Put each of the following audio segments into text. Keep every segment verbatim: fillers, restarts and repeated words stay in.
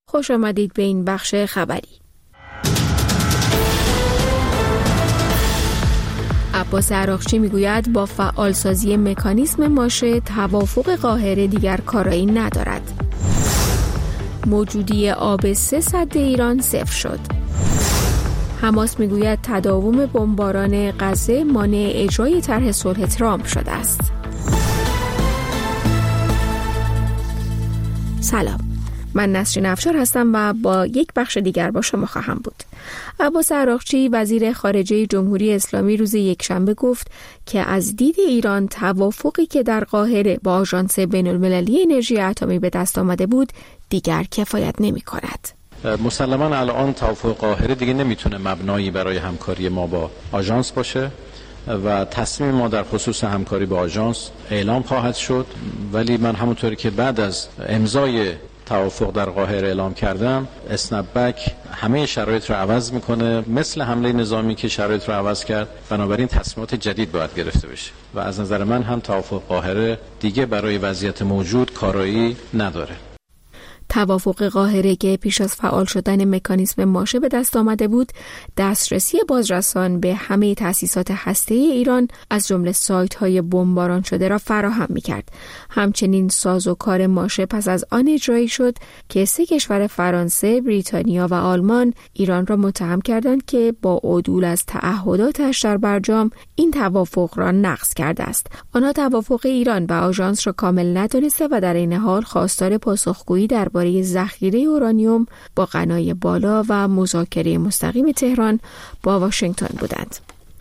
خوش آمدید به این بخش خبری. عباس عراقچی میگوید با فعالسازی مکانیزم ماشه توافق قاهره دیگر کارایی ندارد. موجودی آب سه سد ایران صفر شد. حماس میگوید تداوم بمباران غزه مانع اجرای طرح صلح ترامپ شده است. سلام، من نسرین افشار هستم و با یک بخش دیگر با شما خواهم بود. عباس عراقچی وزیر خارجه جمهوری اسلامی روز یکشنبه گفت که از دید ایران توافقی که در قاهره با آژانس بین‌المللی انرژی اتمی به دست آمده بود دیگر کفایت نمی کند. مسلماً الان توافق قاهره دیگه نمیتونه مبنایی برای همکاری ما با آژانس باشه و تصمیم ما در خصوص همکاری با آژانس اعلام خواهد شد، ولی من همونطوری که بعد از امضای توافق در قاهره اعلام کردم، اسنپبک همه شرایط رو عوض میکنه، مثل حمله نظامی که شرایط رو عوض کرد. بنابراین تصمیمات جدید باید گرفته بشه و از نظر من هم توافق قاهره دیگه برای وضعیت موجود کارایی نداره. توافق قاهره که پیش از فعال شدن مکانیزم ماشه به دست آمده بود، دسترسی بازرسان به همه تأسیسات هسته‌ای ایران از جمله سایت‌های بمباران شده را فراهم می‌کرد. همچنین سازوکار ماشه پس از آن اجرایی شد که سه کشور فرانسه، بریتانیا و آلمان ایران را متهم کردند که با عدول از تعهداتش در برجام این توافق را نقض کرده است. آنها توافق ایران و آژانس را کامل ندانسته و در این حال خواستار پاسخگویی در برای ذخیره اورانیوم با غنای بالا و مذاکره مستقیم تهران با واشنگتن بودند.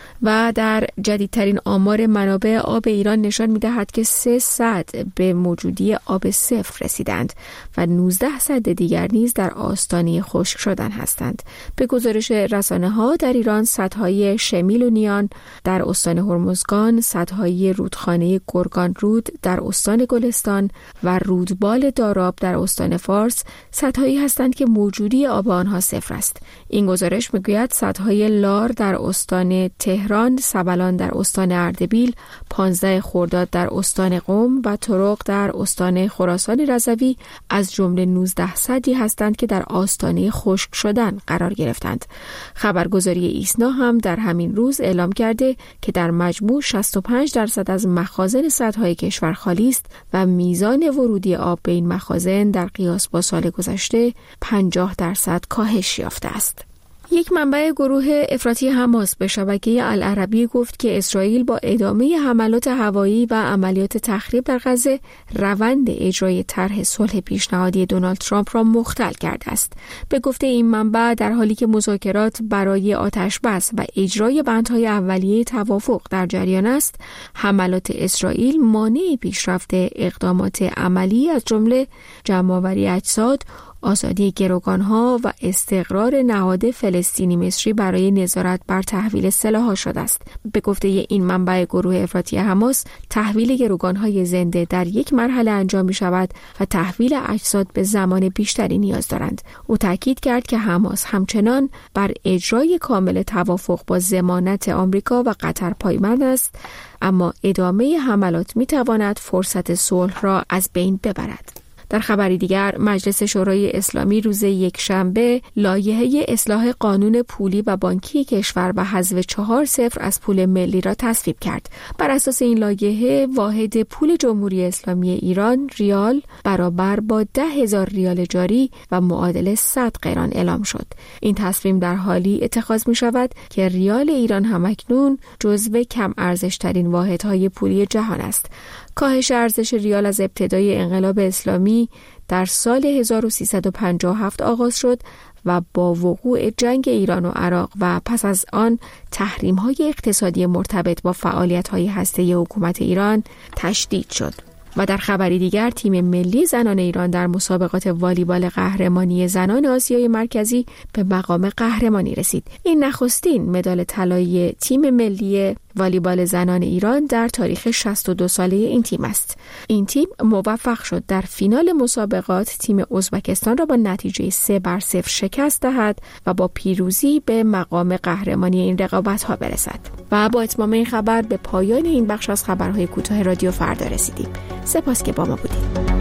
و در جدیدترین آمار منابع آب ایران نشان می‌دهد که سه سد به موجودی آب صفر رسیدند و نوزده سد دیگر نیز در آستانه خشک شدن هستند. به گزارش رسانه‌ها در ایران سدهای شمیل و نیان در استان هرمزگان، سدهای رودخانه گرگان رود در استان گلستان و رودبال داراب در استان فارس سدهایی هستند که موجودی آب آنها صفر است. این گزارش می‌گوید سدهای لار در استان تهران، سبلان در استان اردبیل، پانزده خرداد در استان قم و ترق در استان خراسان رضوی از جمله نوزده سدی هستند که در آستانه خشک شدن قرار گرفتند. خبرگزاری ایسنا هم در همین روز اعلام کرده که در مجموع شصت و پنج درصد از مخازن سدهای کشور خالی است و میزان ورودی آب به این مخازن در قیاس با سال گذشته پنجاه درصد کاهش یافته است. یک منبع گروه افراطی حماس به شبکه العربی گفت که اسرائیل با ادامه حملات هوایی و عملیات تخریب در غزه روند اجرای طرح صلح پیشنهادی دونالد ترامپ را مختل کرده است. به گفته این منبع در حالی که مذاکرات برای آتشبس و اجرای بندهای اولیه توافق در جریان است، حملات اسرائیل مانع پیشرفت اقدامات عملی از جمله جمع‌آوری اجساد، آزادی گروگانها و استقرار نهاد فلسطینی مصری برای نظارت بر تحویل سلاح‌ها شده است. به گفته این منبع گروه افراطی حماس، تحویل گروگانهای زنده در یک مرحله انجام می‌شود و تحویل اجساد به زمان بیشتری نیاز دارند. او تاکید کرد که حماس همچنان بر اجرای کامل توافق با ضمانت آمریکا و قطر پایبند است، اما ادامه حملات می‌تواند فرصت صلح را از بین ببرد. در خبری دیگر، مجلس شورای اسلامی روز یکشنبه لایحه اصلاح قانون پولی و بانکی کشور و حذف چهار صفر از پول ملی را تصویب کرد. بر اساس این لایحه، واحد پول جمهوری اسلامی ایران ریال برابر با ده هزار ریال جاری و معادل صد قران اعلام شد. این تصمیم در حالی اتخاذ می شود که ریال ایران همکنون جزو کم ارزش ترین واحدهای پولی جهان است. کاهش ارزش ریال از ابتدای انقلاب اسلامی در سال هزار و سیصد و پنجاه و هفت آغاز شد و با وقوع جنگ ایران و عراق و پس از آن تحریم‌های اقتصادی مرتبط با فعالیت‌های هسته‌ای حکومت ایران تشدید شد. و در خبری دیگر، تیم ملی زنان ایران در مسابقات والیبال قهرمانی زنان آسیای مرکزی به مقام قهرمانی رسید. این نخستین مدال طلایی تیم ملی والیبال زنان ایران در تاریخ شصت و دو ساله این تیم است. این تیم موفق شد در فینال مسابقات تیم ازبکستان را با نتیجه سه بر صفر شکست دهد و با پیروزی به مقام قهرمانی این رقابت‌ها برسد. و با اتمام این خبر به پایان این بخش از خبرهای کوتاه رادیو فردا رسیدیم. سپاس که با ما بودید.